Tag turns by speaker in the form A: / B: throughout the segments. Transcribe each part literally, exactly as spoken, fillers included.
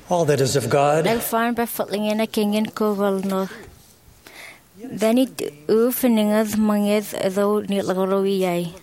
A: All that is of God.
B: Nagfaan befattingen a kingen kogolno. Then it oefeningeth mangeth though niet lagorowiai.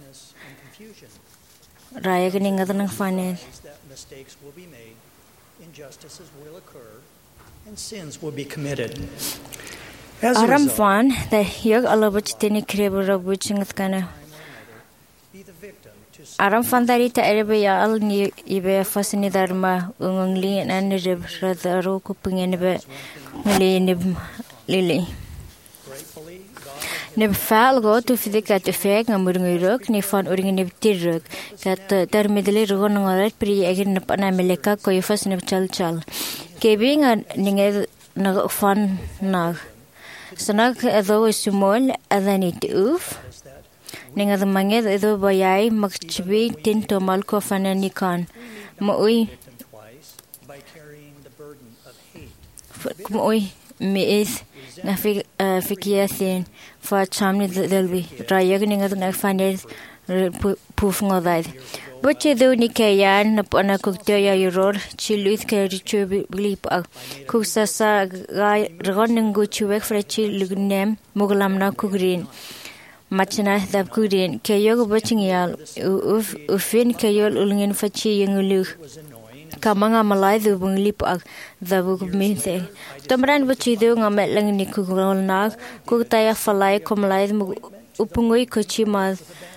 B: Rayaganingeth ng faneth.
A: Mistakes will be made, injustices will occur, and sins will be committed. As a
B: Aram
A: result,
B: fan the yog alabach tini krebura buchingat kana.
A: be the victim to
B: Aram fan dari ta erebe ya al ni ibe fasini dharma ungungli and rib radaro kupingen be ngli nib lili.
A: gratefully
B: Nib faal go to fidika to feg ngamurnguruk ni fan uring nib tiruk kat ter midli rugon ngaret pri egin pana meleka ko yfas nib chal chal kebing ninge nag fan nag sanak edo sumol adanit uf ninga the manged edo bayai makchbi tin tomal ko fanani kan moi
A: twice by carrying the burden of hate.
B: moi meis na fik fikiasin fa chamni delbi rayag ninga na fanes puf ngodai boche do ni kayan na pana kokto ya yoror chiluth ke richu blip kusasa ga rgonningu chuwek frechi lugnem muglam na kugrin machna dab kugrin ke yog boching yal uf ufin ke yol ulngin fachi yengulu kamanga malai du bunglip ak dabu minte tomran bochi do ngamet lang ni kugol nak kugtaya falai komlai upungoi kochi ma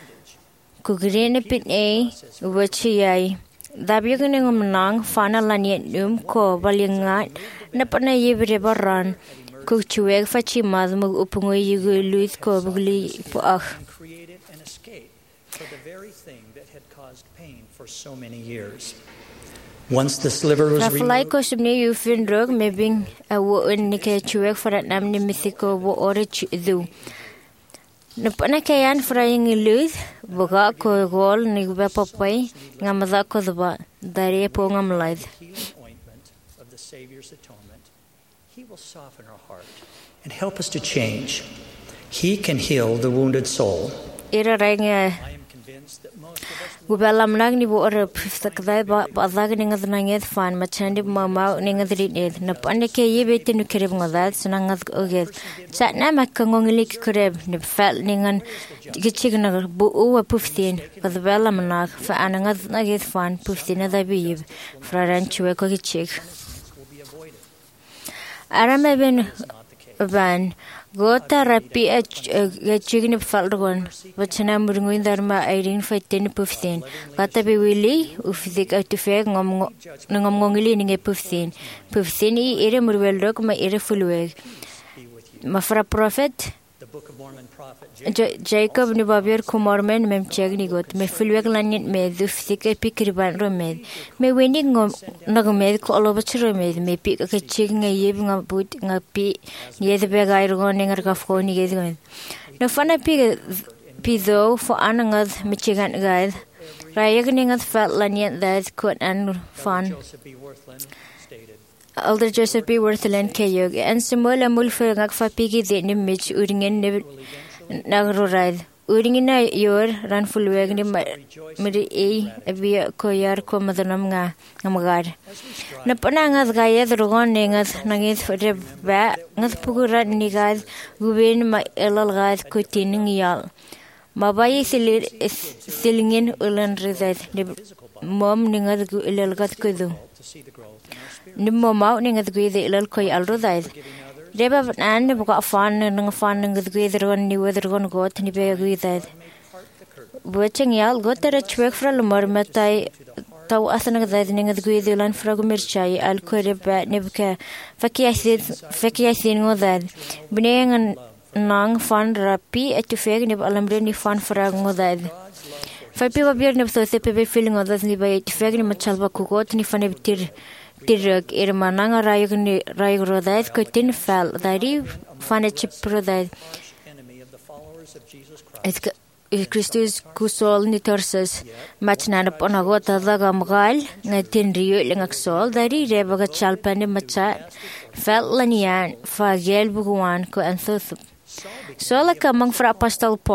B: kugrin pit a bochi ai dabu gning umnang fana laniet num ko balingat na pana yebre baran kugchueg fachi ma upungoi yugu luit ko bugli po ak
A: Created an escape for the very thing that had caused pain for so many years. Once the sliver was
B: Rafalai
A: removed,
B: ko sumni you fin drug maybe a wo ni ke chuek for that nam ni mithiko wo ore du. Na pana kayan frying luth boga ko gol ni ba papai ngamada ko daba dare po ngam laid.
A: healing ointment of the Savior's atonement, He will soften our heart and help us to change. He can heal the wounded soul.
B: Ira ranga
A: I am convinced that most of us
B: gubalam nag ni bo ore pstakdai ba bazag ni ngad nanget fan machandi mama ni ngad rid na pana ke yebe tinu kereb ngad sunangad oget sa na makangongli kereb ni fal ningan gichig na bu o puftin kadbala manak fa anangad naget fan puftin da bib fraran chwe ko gichig
A: will be avoided.
B: arame ben ban gota rapi a chigni falgon wachana murngin dharma airin faitin puftin kata be wili ufdik atufeg ngom ngom ngongili ninge puftin puftin i ere murwel rok ma ere fulweg mafra prophet
A: The Book of Mormon prophet
B: Jacob ni babier kumormen mem chegni got me fulweg lanit me dufdik pikriban romed me weni ngom nagmed ko alobachro med me pik ka chignga yeb nga but nga pi yede be gair gon ngar ka foni ged no fana pi pido for anangad michigan gaid rayagningat fat lanit that could and fun
A: Joseph B. Worthland stated,
B: Elder Joseph B. Worthland kayog and simola mulfer ngak fa pigi de ni mich uringen ne nagrorad uringina yor ran fulweg ni mari e abia koyar ko madanam nga ngamagar na pananga gaya drogon nengat nangit fere ba ngat pugura ni gad guben ma elal gad ko tining yal mabai silir silingin ulan rezat ni mom ningat gu elal gad ko do
A: to see the growth in our spirit.
B: ni mom ningat gu de elal koy alrodad Reba an buka fan nang fan nang gudron ni wedron got ni be guidad. Watching yal got a chwek fra lumar matai taw asana gad ning guidilan fra gumirchai al koreba nebka fakiasid fakiasin ngodad. Bineng nang fan rapi at feg nib alamre ni fan fra ngodad. Fa piwa bir nib so se pe feeling ngodad ni bay feg ni machalba kugot ni fan tir Tiruk irmananga rayog ni rayog rodad ko tin fal dari fane chiprodad
A: Enemy of the followers of Jesus Christ.
B: is Christus kusol ni torses machna ponago tadaga mgal na tin rio lengak sol dari rebaga chalpane macha fal lanian fa gel buguan ko anthos sola kamang fra apostol Paul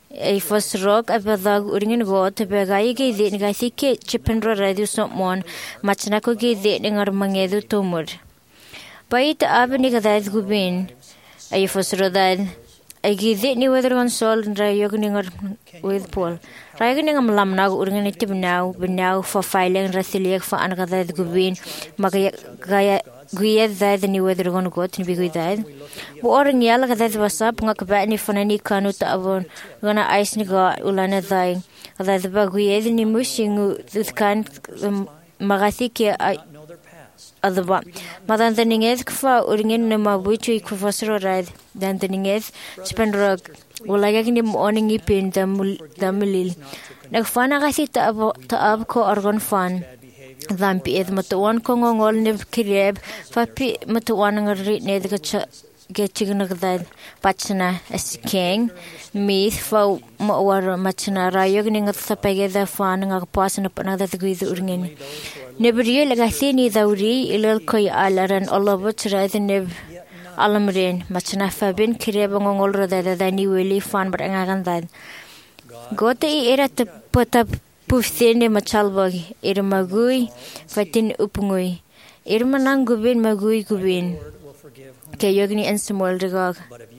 B: Ei fosrok abadag uringin got begai ge de ngasi ke chipendro radio somon machna ko ge de ngar mangedu tumur. Bait abni gadad gubin ei fosrodad ei ge de ni weather on sol rayog ningar with Paul. Rayog ningam lamna uringin tibnau binau for filing rasiliek for an gadad gubin magaya gaya Guyad zaid ni weather gon got ni bigu zaid. Bu orang yala gadad wasap ngak ba ni fanani kanu ta abon gona ice ni ga ulana zai. Gadad ba guyad ni mushingu zkan magasi ke adaba. Madan taninges kfa uringin na mabuchu ikufasro raid. Dan taninges spendrog ulaga ni morning ipin damul damulil. Nagfana kasi ta abo ta ab ko organ fan. Zampi ed matuan ko ngol ne kireb fapi matuan ngari ne de ge chigna gdad pachna as king myth fa mawar machna rayog ning sapege da fan ngak pasna pana da guiz urngin nebriye lagasi ni dauri ilal koy alaran allahu chraid ne alamren machna fabin kireb ngol roda da ni weli fan baranga gandad gote era te pota Pufsene machalbagi irmagui fatin upungui irmanang gubin magui gubin kayogni and small regog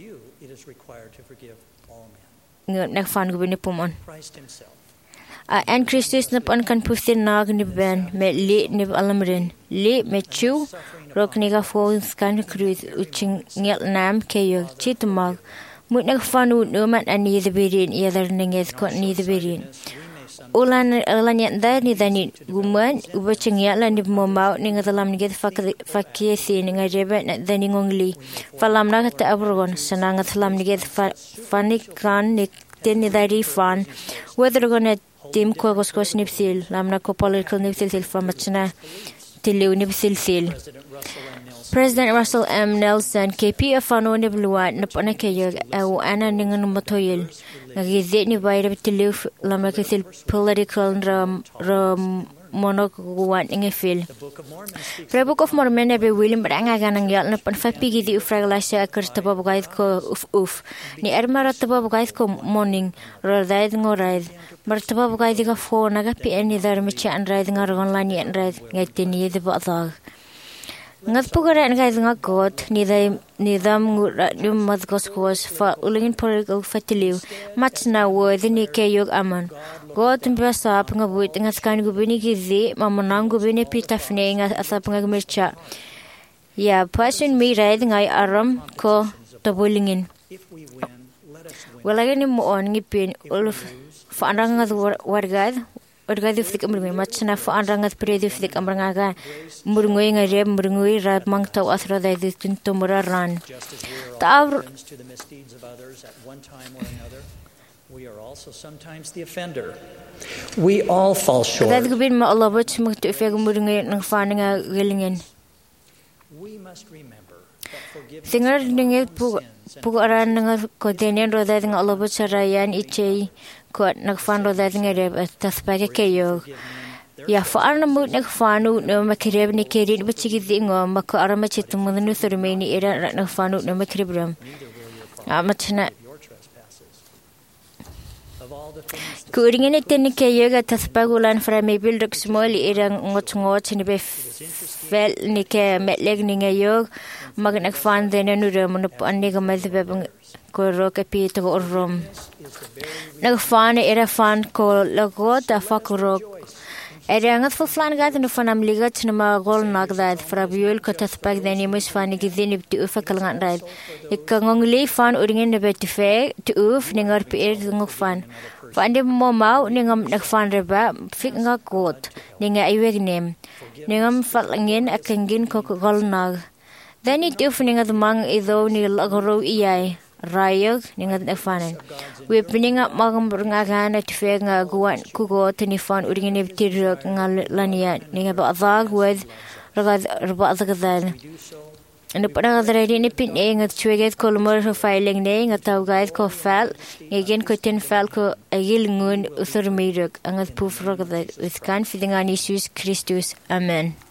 B: nak fan gubin pumon a and Christus nap an kan pufsin nag ni ben me le ni alamren le me chu rokniga fons kan cruz uching ngel nam kayog chitmag mut nak fanu no man ani the berin either ninges ko ni the berin Ulan ulan yang dah ni dah ni guman uba cengia lah ni memau ni ngatalam ni kita fakir fakir si ni ngajabat nak dah ni ngongli falam nak kata abrogon senang ngatalam ni kita fanikan ni ten ni dari fan whether gonna tim ko kos kos ni psil lam nak ko political ni psil sil famachna tilu ni psil sil President Russell M. Nelson K P afano ni bluat na pana kayo au ana ningan matoyil nagizit ni bayra tilu lam nak sil political ram ram monokuwan ingefil Fra Book of Mormon be William baranga ganang yal na pan fapi gidi ufraglasya akar taba bugayt ko uf uf ni ermara taba bugayt ko morning rodaid ngoraid mar taba bugayt ka phone naga pi ani dar mi chan raid ngargon lani an raid ngaitini de ba ngat pugara ngai ngak got ni dai ni dam ngu mat gos gos fa ulingin political fatiliu mach na word ni ke yog aman got mbasa panga buit ngat kan gubini gizi mamanang gubini pitafne ngat asap ngag mircha ya passion mi raid ngai aram ko tabulingin walagani mo on ngipin ulf fa anrangat wargad Orga di fik amrungai machna fa anrangat predi fik amrangaga murungoi ngare murungoi rat mang tau asra dai di tintumura ran ta
A: we are also sometimes the offender we all fall short
B: that gubin ma Allah bach muktu fik murungoi nang fa nga gelingen
A: we must remember
B: singar ninge pu pu aran nga ko denen ro dai nga Allah bach rayan ichei Kot nagfan ro dati nga reb taspake kayo. Ya faan na mood nagfanu na makireb ni kirin ba chigit ingo mako arama chitumun na surmeni era nagfanu na makiribram. Amat na Kuringin ito ni kayo ga taspagulan fra maybil rak small irang ngot-ngot ni be fel ni ke metleg ni ngayo mag nagfan din na nura mo na po ani gamay sababang kuro kapi ito ko orom. Nagfan era fan ko lagot a fakuro. Era ngat fuflan gat no fanam ligat na magol nagdad fra biol ko taspag dani mus fan gizin ibti ufakal ngat rad. Ikangongli fan uringin na betife tu uf ningar pier ngok fan. Fande mo mau ningam nagfan reba fik nga kot ninga iweg nem. Ningam falangin akangin ko gol nag. Dani tu uf ninga mang ido ni lagoro iyay. Rayog ningat nagfanan. We pininga magam ngagan at fe nga guwan kugo tinifan uringin ibtirok nga laniya ninga ba azag with ragad raba azagadan. Ano pa nga dali ni pin e nga chueget kolmor filing ne nga tawgait ko file ngayon ko tin file ko agil ngun usur mirok angat puf ragad with kan fidingan Jesus Christus. Amen.